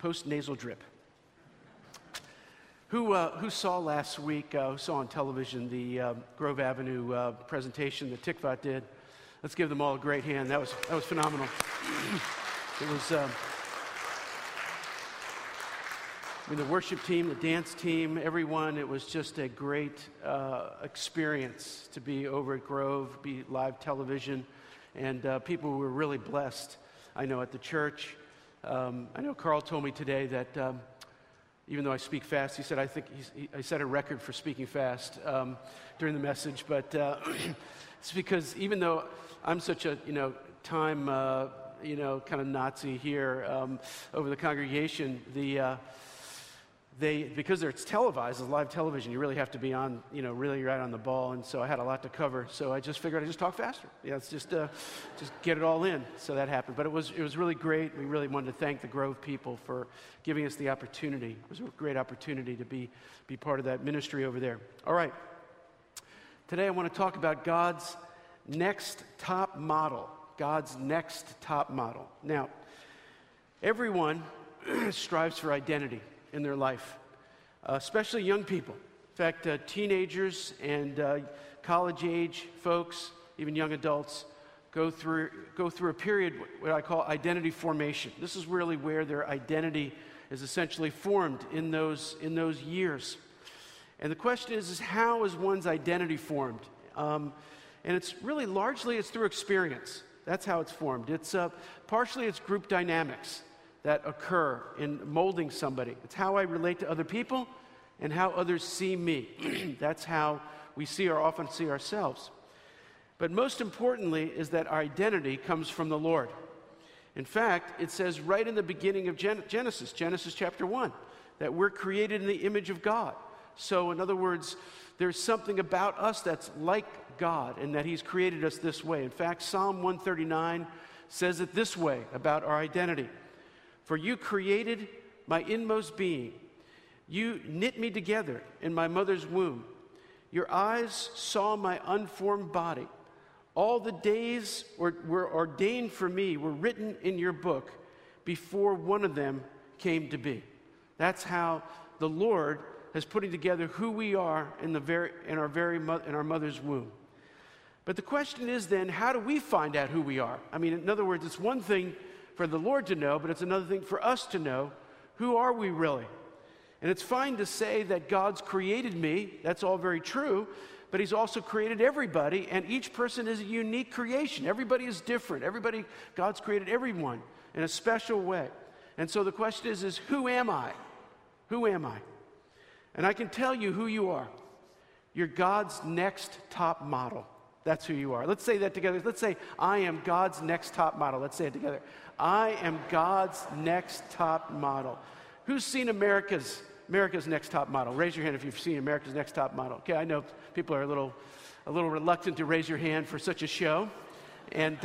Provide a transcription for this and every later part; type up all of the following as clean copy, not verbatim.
post-nasal drip. Who saw last week, who saw on television the Grove Avenue presentation that Tikvat did? Let's give them all a great hand. That was phenomenal. It was, the worship team, the dance team, everyone, it was just a great experience to be over at Grove, be live television, and people were really blessed. I know at the church, I know Carl told me today that even though I speak fast, he said, I set a record for speaking fast during the message, but it's because even though I'm such a, time, kind of Nazi here over the congregation, because it's televised, it's live television, you really have to be on, really right on the ball, and so I had a lot to cover, so I just figured I'd just talk faster. Yeah, it's just get it all in, so that happened. But it was really great. We really wanted to thank the Grove people for giving us the opportunity. It was a great opportunity to be part of that ministry over there. All right. Today I want to talk about God's next top model. God's next top model. Now, everyone strives for identity in their life, especially young people. In fact, teenagers and college-age folks, even young adults, go through a period what I call identity formation. This is really where their identity is essentially formed in those years. And the question is how is one's identity formed? And it's really largely through experience. That's how it's formed. It's partially it's group dynamics that occur in molding somebody. It's how I relate to other people and how others see me. That's how we often see ourselves. But most importantly is that our identity comes from the Lord. In fact, it says right in the beginning of Genesis chapter 1, that we're created in the image of God. So in other words, there's something about us that's like God and that He's created us this way. In fact, Psalm 139 says it this way about our identity. For you created my inmost being. You knit me together in my mother's womb. Your eyes saw my unformed body. All the days were ordained for me, were written in your book before one of them came to be. That's how the Lord is putting together who we are in our mother's womb. But the question is then, how do we find out who we are? I mean, in other words, it's one thing for the Lord to know, but it's another thing for us to know, who are we really? And it's fine to say that God's created me, that's all very true, but He's also created everybody, and each person is a unique creation. Everybody is different. God's created everyone in a special way. And so the question is who am I? Who am I? And I can tell you who you are. You're God's next top model. That's who you are. Let's say that together. Let's say, I am God's next top model. Let's say it together. I am God's next top model. Who's seen America's Next Top Model? Raise your hand if you've seen America's Next Top Model. Okay, I know people are a little reluctant to raise your hand for such a show. And,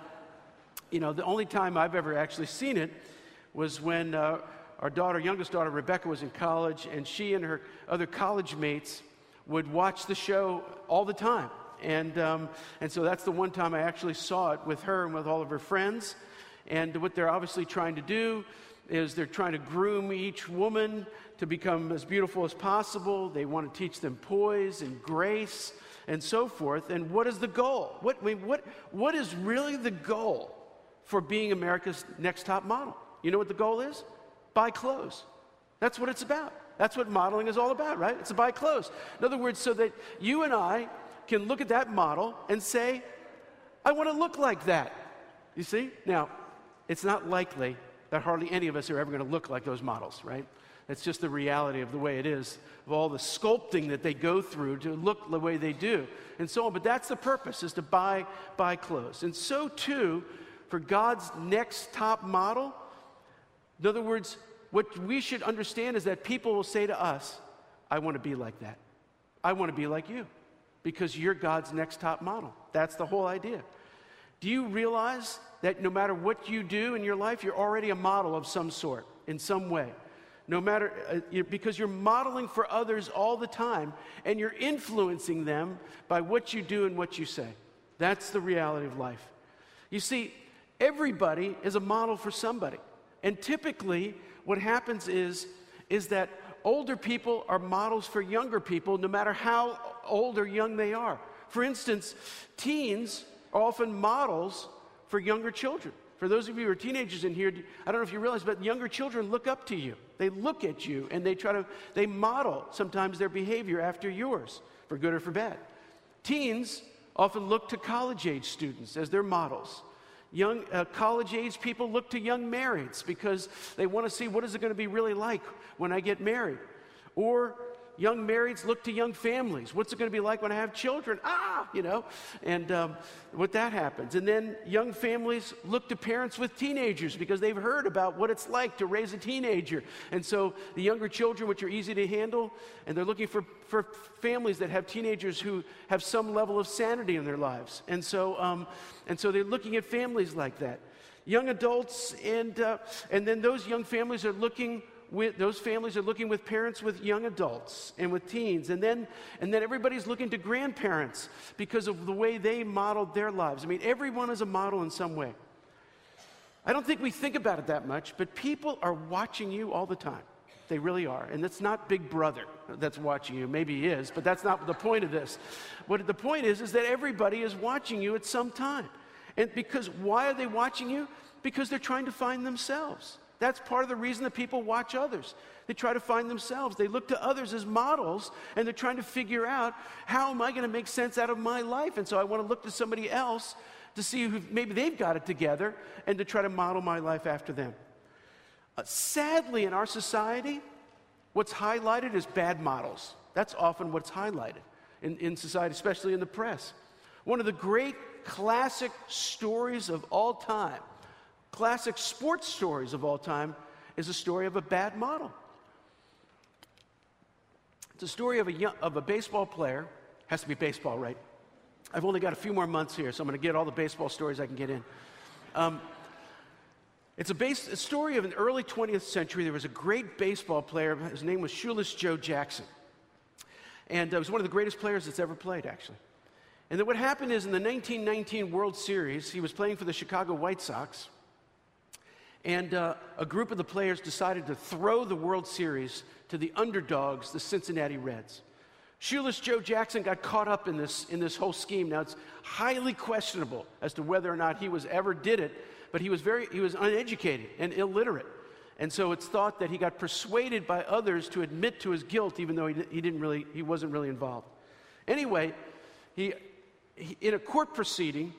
the only time I've ever actually seen it was when our youngest daughter, Rebecca, was in college, and she and her other college mates would watch the show all the time. And so that's the one time I actually saw it with her and with all of her friends. And what they're obviously trying to do is they're trying to groom each woman to become as beautiful as possible. They want to teach them poise and grace and so forth. And what is the goal? What is really the goal for being America's Next Top Model? You know what the goal is? Buy clothes. That's what it's about. That's what modeling is all about, right? It's to buy clothes. In other words, so that you and I can look at that model and say, I want to look like that. You see? Now, it's not likely that hardly any of us are ever going to look like those models, right? It's just the reality of the way it is, of all the sculpting that they go through to look the way they do, and so on. But that's the purpose, is to buy clothes. And so, too, for God's next top model, in other words, what we should understand is that people will say to us, I want to be like that. I want to be like you, because you're God's next top model. That's the whole idea. Do you realize that no matter what you do in your life, you're already a model of some sort, in some way? No matter, because you're modeling for others all the time, and you're influencing them by what you do and what you say. That's the reality of life. You see, everybody is a model for somebody. And typically, what happens is that older people are models for younger people, no matter how old or young they are. For instance, teens are often models for younger children. For those of you who are teenagers in here, I don't know if you realize, but younger children look up to you. They look at you, and they model sometimes their behavior after yours, for good or for bad. Teens often look to college-age students as their models. Young college-age people look to young marrieds because they want to see what is it going to be really like when I get married. Or young marrieds look to young families. What's it going to be like when I have children? And what that happens. And then young families look to parents with teenagers because they've heard about what it's like to raise a teenager. And so the younger children, which are easy to handle, and they're looking for families that have teenagers who have some level of sanity in their lives. And so they're looking at families like that. Young adults, and then those young families are looking with parents with young adults and with teens. And then everybody's looking to grandparents because of the way they modeled their lives. I mean, everyone is a model in some way. I don't think we think about it that much, but people are watching you all the time. They really are. And it's not Big Brother that's watching you. Maybe he is, but that's not the point of this. What the point is that everybody is watching you at some time. And why are they watching you? Because they're trying to find themselves. That's part of the reason that people watch others. They try to find themselves. They look to others as models, and they're trying to figure out, how am I going to make sense out of my life? And so I want to look to somebody else to see who maybe they've got it together and to try to model my life after them. Sadly, in our society, what's highlighted is bad models. That's often what's highlighted in society, especially in the press. One of the great classic stories of all time, classic sports stories of all time, is a story of a bad model. It's a story of a baseball player. Has to be baseball, right? I've only got a few more months here, so I'm going to get all the baseball stories I can get in. It's a story of an early 20th century. There was a great baseball player. His name was Shoeless Joe Jackson. And he was one of the greatest players that's ever played, actually. And then what happened is in the 1919 World Series, he was playing for the Chicago White Sox. And a group of the players decided to throw the World Series to the underdogs, the Cincinnati Reds. Shoeless Joe Jackson got caught up in this whole scheme. Now, it's highly questionable as to whether or not he ever did it, but he was uneducated and illiterate. And so it's thought that he got persuaded by others to admit to his guilt, even though he wasn't really involved. Anyway, he in a court proceeding,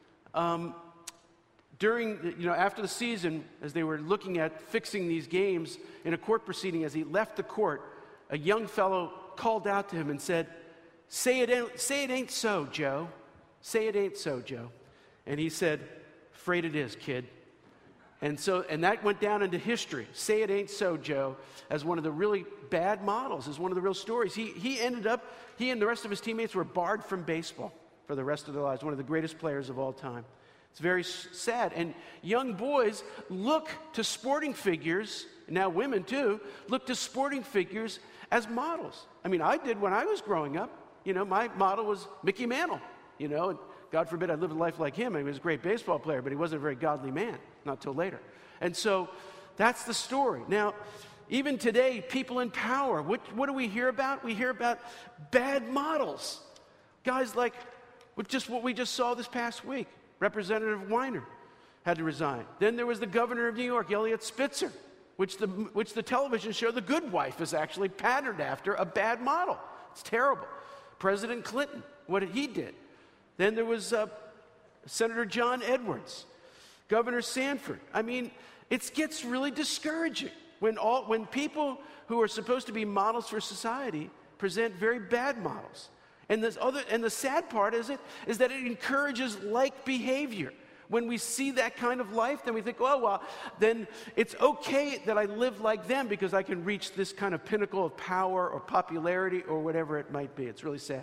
after the season, as they were looking at fixing these games, in a court proceeding, as he left the court, a young fellow called out to him and said, say it ain't so, Joe. Say it ain't so, Joe. And he said, afraid it is, kid. And that went down into history. Say it ain't so, Joe, as one of the really bad models, as one of the real stories. He and the rest of his teammates were barred from baseball for the rest of their lives, one of the greatest players of all time. It's very sad. And young boys look to sporting figures, now women too, look to sporting figures as models. I mean, I did when I was growing up. My model was Mickey Mantle, and God forbid I lived a life like him. He was a great baseball player, but he wasn't a very godly man, not till later. And so that's the story. Now, even today, people in power, what do we hear about? We hear about bad models. Guys like what we just saw this past week. Representative Weiner had to resign. Then there was the governor of New York, Eliot Spitzer, which the television show The Good Wife is actually patterned after a bad model. It's terrible. President Clinton, what he did. Then there was Senator John Edwards, Governor Sanford. I mean, it gets really discouraging when people who are supposed to be models for society present very bad models. And the sad part is that it encourages like behavior. When we see that kind of life, then we think, oh, well, then it's okay that I live like them because I can reach this kind of pinnacle of power or popularity or whatever it might be. It's really sad.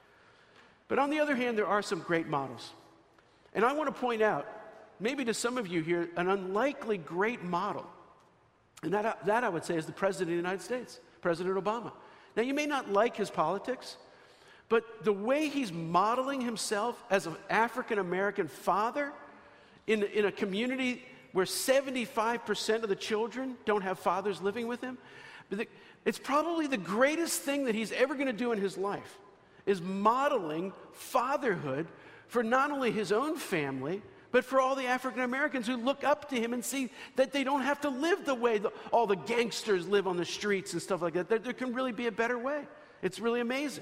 But on the other hand, there are some great models. And I want to point out, maybe to some of you here, an unlikely great model. And that I would say is the President of the United States, President Obama. Now, you may not like his politics, but the way he's modeling himself as an African-American father in a community where 75% of the children don't have fathers living with them. It's probably the greatest thing that he's ever going to do in his life, is modeling fatherhood for not only his own family, but for all the African Americans who look up to him and see that they don't have to live the way all the gangsters live on the streets and stuff like that. There can really be a better way. It's really amazing.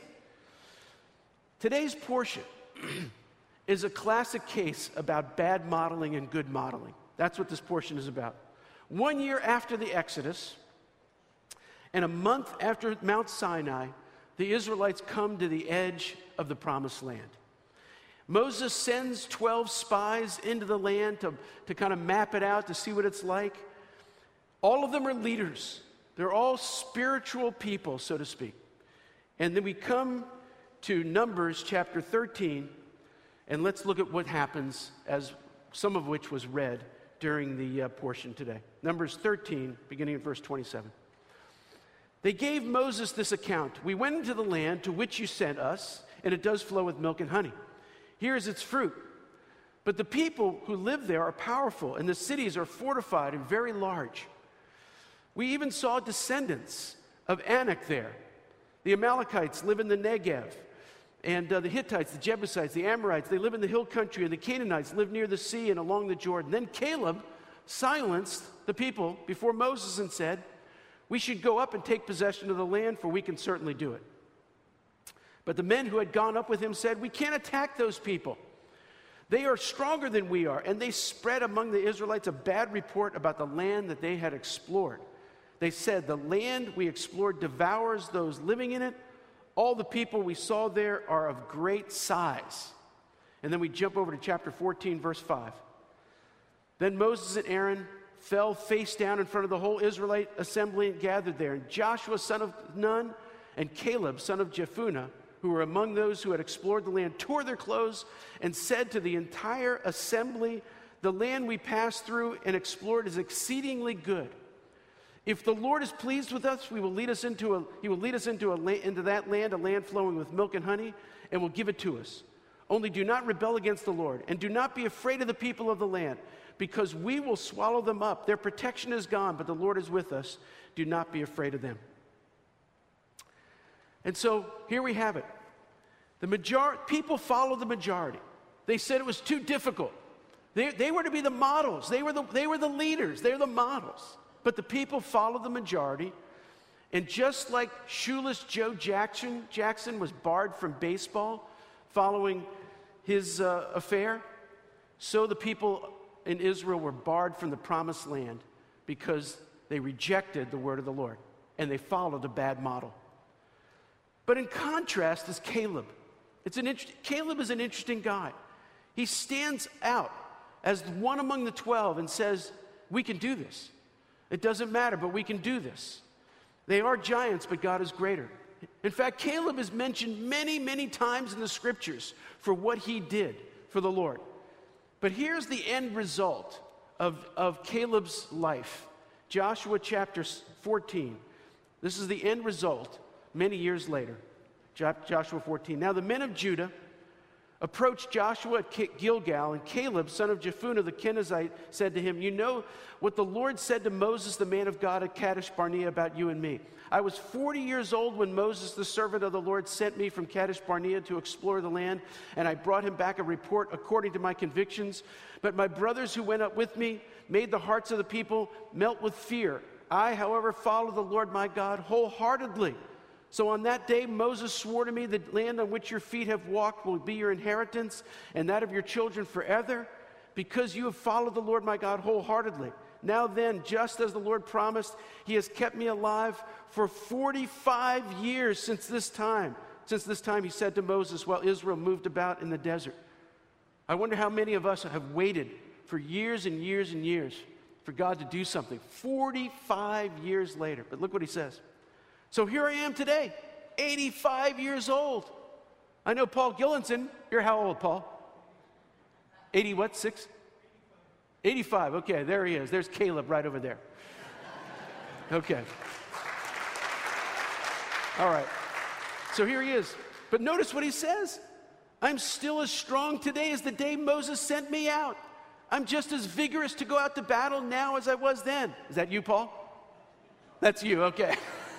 Today's portion is a classic case about bad modeling and good modeling. That's what this portion is about. 1 year after the Exodus, and a month after Mount Sinai, the Israelites come to the edge of the Promised Land. Moses sends 12 spies into the land to kind of map it out, to see what it's like. All of them are leaders. They're all spiritual people, so to speak. And then we come to Numbers chapter 13, and let's look at what happens, as some of which was read during the portion today. Numbers 13, beginning at verse 27. They gave Moses this account. We went into the land to which you sent us, and it does flow with milk and honey. Here is its fruit. But the people who live there are powerful, and the cities are fortified and very large. We even saw descendants of Anak there. The Amalekites live in the Negev, and the Hittites, the Jebusites, the Amorites, they live in the hill country, and the Canaanites live near the sea and along the Jordan. Then Caleb silenced the people before Moses and said, "We should go up and take possession of the land, for we can certainly do it." But the men who had gone up with him said, "We can't attack those people. They are stronger than we are." And they spread among the Israelites a bad report about the land that they had explored. They said, "The land we explored devours those living in it. All the people we saw there are of great size." And then we jump over to chapter 14, verse 5. Then Moses and Aaron fell face down in front of the whole Israelite assembly and gathered there. And Joshua, son of Nun, and Caleb, son of Jephunneh, who were among those who had explored the land, tore their clothes and said to the entire assembly, "The land we passed through and explored is exceedingly good. If the Lord is pleased with us, he will lead us into that land, a land flowing with milk and honey, and will give it to us. Only do not rebel against the Lord, and do not be afraid of the people of the land, because we will swallow them up. Their protection is gone, but the Lord is with us. Do not be afraid of them." And so here we have it. People followed the majority. They said it was too difficult. They were to be the models. They were the leaders. They were the models. But the people followed the majority. And just like shoeless Joe Jackson was barred from baseball following his affair, so the people in Israel were barred from the Promised Land because they rejected the word of the Lord and they followed a bad model. But in contrast is Caleb. Caleb is an interesting guy. He stands out as one among the 12 and says, "We can do this. It doesn't matter, but we can do this." They are giants, but God is greater. In fact, Caleb is mentioned many, many times in the scriptures for what he did for the Lord. But here's the end result of Caleb's life. Joshua chapter 14. This is the end result many years later. Joshua 14. Now the men of Judah approached Joshua at Gilgal, and Caleb, son of Jephunneh the Kenizzite, said to him, "You know what the Lord said to Moses, the man of God, at Kadesh Barnea about you and me. I was 40 years old when Moses, the servant of the Lord, sent me from Kadesh Barnea to explore the land, and I brought him back a report according to my convictions. But my brothers who went up with me made the hearts of the people melt with fear. I, however, followed the Lord my God wholeheartedly. So on that day, Moses swore to me, the land on which your feet have walked will be your inheritance and that of your children forever, because you have followed the Lord my God wholeheartedly. Now then, just as the Lord promised, he has kept me alive for 45 years since this time. Since this time, he said to Moses, while Israel moved about in the desert." I wonder how many of us have waited for years and years and years for God to do something. 45 years later. But look what he says. So here I am today, 85 years old. I know Paul Gillenson. You're how old, Paul? 80 what? 6? 85. Okay, there he is. There's Caleb right over there. Okay. All right. So here he is. But notice what he says. "I'm still as strong today as the day Moses sent me out. I'm just as vigorous to go out to battle now as I was then. Is that you, Paul? That's you, okay.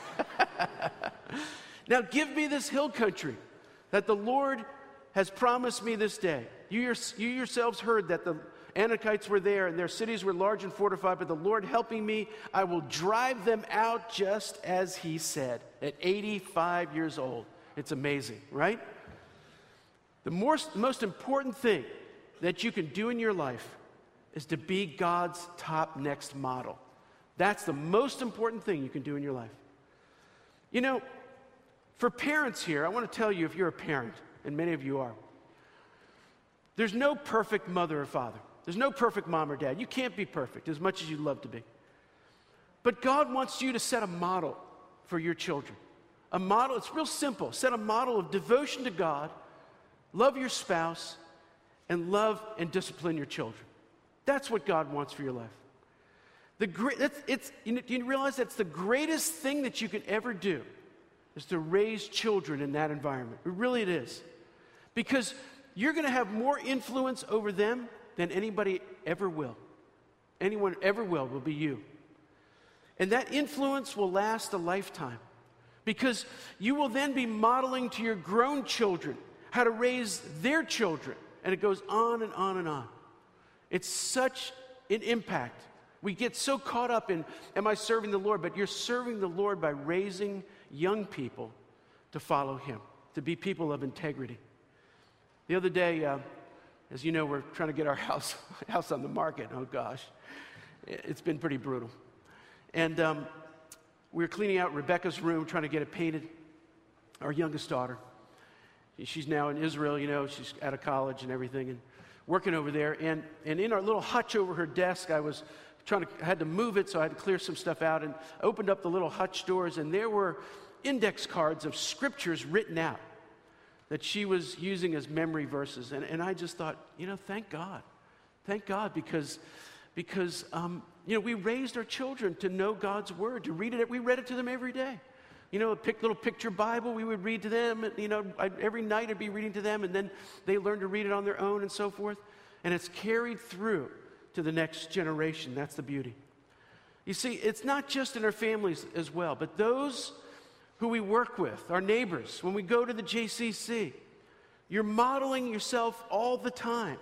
Now give me this hill country that the Lord has promised me this day. You yourselves heard that the Anakites were there, and their cities were large and fortified, but the Lord helping me, I will drive them out just as he said, at 85 years old. It's amazing, right? The most important thing that you can do in your life is to be God's top next model. That's the most important thing you can do in your life. You know, for parents here, I want to tell you, if you're a parent, and many of you are, there's no perfect mother or father. There's no perfect mom or dad. You can't be perfect as much as you'd love to be. But God wants you to set a model for your children. A model, it's real simple. Set a model of devotion to God, love your spouse, and love and discipline your children. That's what God wants for your life. You realize that's the greatest thing that you can ever do, is to raise children in that environment. It is. Because you're going to have more influence over them than anybody ever will. Anyone ever will be you. And that influence will last a lifetime. Because you will then be modeling to your grown children how to raise their children. And it goes on and on and on. It's such an impact. We get so caught up in, am I serving the Lord? But you're serving the Lord by raising young people to follow him, to be people of integrity. The other day, as you know, we're trying to get our house on the market. Oh, gosh. It's been pretty brutal. And we were cleaning out Rebecca's room, trying to get it painted, our youngest daughter. She's now in Israel, you know, she's out of college and everything, and working over there. And in our little hutch over her desk, I had to move it, so I had to clear some stuff out, and I opened up the little hutch doors, and there were index cards of scriptures written out that she was using as memory verses. And I just thought, you know, thank God. Thank God, because you know, we raised our children to know God's word, to read it. We read it to them every day. You know, a little picture Bible we would read to them. And, you know, every night I'd be reading to them, and then they learned to read it on their own and so forth. And it's carried through to the next generation. That's the beauty. You see, it's not just in our families as well, but those who we work with, our neighbors, when we go to the JCC, you're modeling yourself all the time.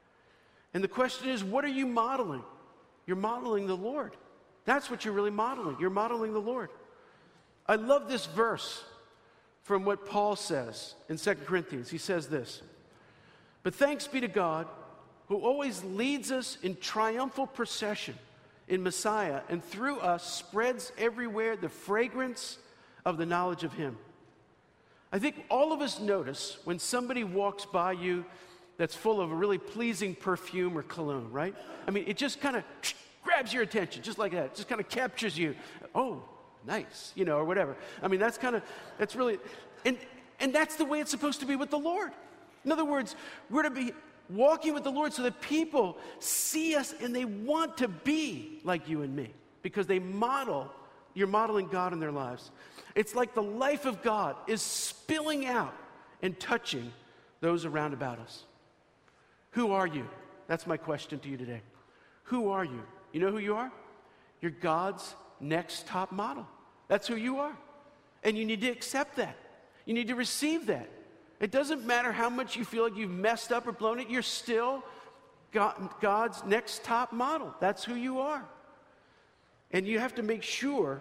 And the question is, what are you modeling? You're modeling the Lord. That's what you're really modeling. You're modeling the Lord. I love this verse from what Paul says in 2 Corinthians. He says this, "But thanks be to God, who always leads us in triumphal procession in Messiah, and through us spreads everywhere the fragrance of the knowledge of him." I think all of us notice when somebody walks by you that's full of a really pleasing perfume or cologne, right? I mean, it just kind of grabs your attention, just like that. It just kind of captures you. Oh, nice, you know, or whatever. I mean, that's really, and that's the way it's supposed to be with the Lord. In other words, we're to be walking with the Lord so that people see us and they want to be like you and me, because you're modeling God in their lives. It's like the life of God is spilling out and touching those around about us. Who are you? That's my question to you today. Who are you? You know who you are? You're God's next top model. That's who you are. And you need to accept that. You need to receive that. It doesn't matter how much you feel like you've messed up or blown it, you're still God's next top model. That's who you are. And you have to make sure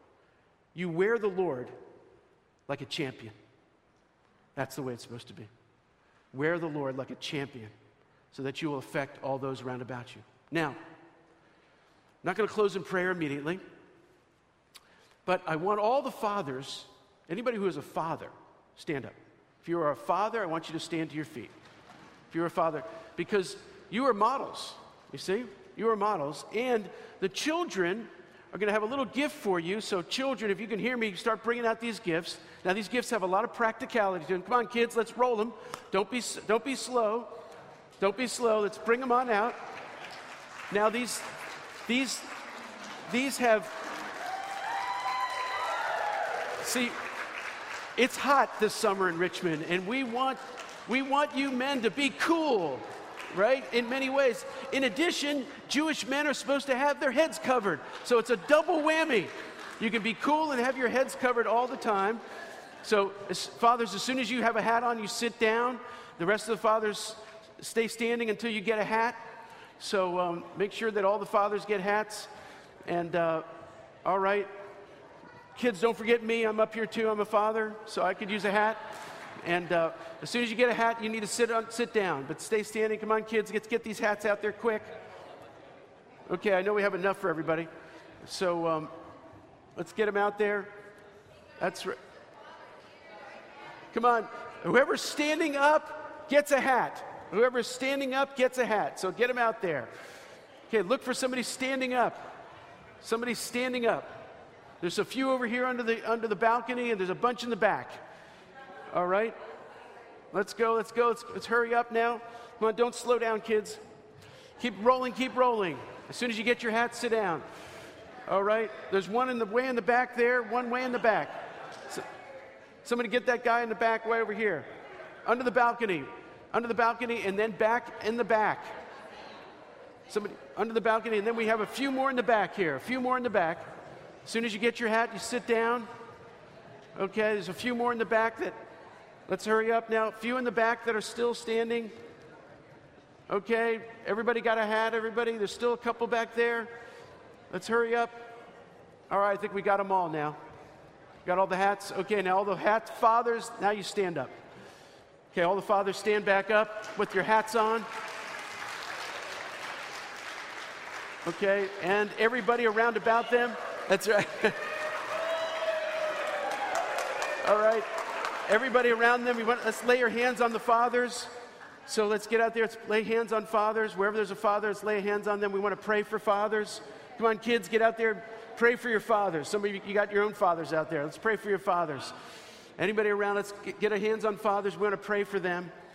you wear the Lord like a champion. That's the way it's supposed to be. Wear the Lord like a champion so that you will affect all those around about you. Now, I'm not going to close in prayer immediately, but I want all the fathers, anybody who is a father, stand up. If you are a father, I want you to stand to your feet. If you're a father, because you are models, you see? You are models, and the children are going to have a little gift for you. So children, if you can hear me, start bringing out these gifts. Now, these gifts have a lot of practicality to them. Come on, kids, let's roll them. Don't be slow. Don't be slow. Let's bring them on out. Now, these have, see, it's hot this summer in Richmond, and we want you men to be cool. right? In many ways. In addition, Jewish men are supposed to have their heads covered. So it's a double whammy. You can be cool and have your heads covered all the time. So fathers, as soon as you have a hat on, you sit down. The rest of the fathers stay standing until you get a hat. So make sure that all the fathers get hats. And all right. Kids, don't forget me. I'm up here too. I'm a father, so I could use a hat. And as soon as you get a hat, you need to sit down. But stay standing. Come on, kids. Let's get these hats out there quick. Okay, I know we have enough for everybody. So let's get them out there. That's right. Come on. Whoever's standing up gets a hat. Whoever's standing up gets a hat. So get them out there. Okay, look for somebody standing up. Somebody standing up. There's a few over here under the balcony, and there's a bunch in the back. All right? Let's go. Let's hurry up now. Come on, don't slow down, kids. Keep rolling, keep rolling. As soon as you get your hat, sit down. All right? There's one way in the back there, one way in the back. Somebody get that guy in the back way over here. Under the balcony, and then back in the back. Somebody under the balcony, and then we have a few more in the back here, a few more in the back. As soon as you get your hat, you sit down. Okay, there's a few more in the back let's hurry up now. A few in the back that are still standing. Okay, everybody got a hat, everybody? There's still a couple back there. Let's hurry up. All right, I think we got them all now. Got all the hats? Okay, now all the hats, fathers, now you stand up. Okay, all the fathers stand back up with your hats on. Okay, and everybody around about them. That's right. All right, everybody around them, let's lay your hands on the fathers. So let's get out there, let's lay hands on fathers. Wherever there's a father, let's lay hands on them. We want to pray for fathers. Come on, kids, get out there, pray for your fathers. Some of you got your own fathers out there. Let's pray for your fathers. Anybody around, let's get our hands on fathers. We want to pray for them.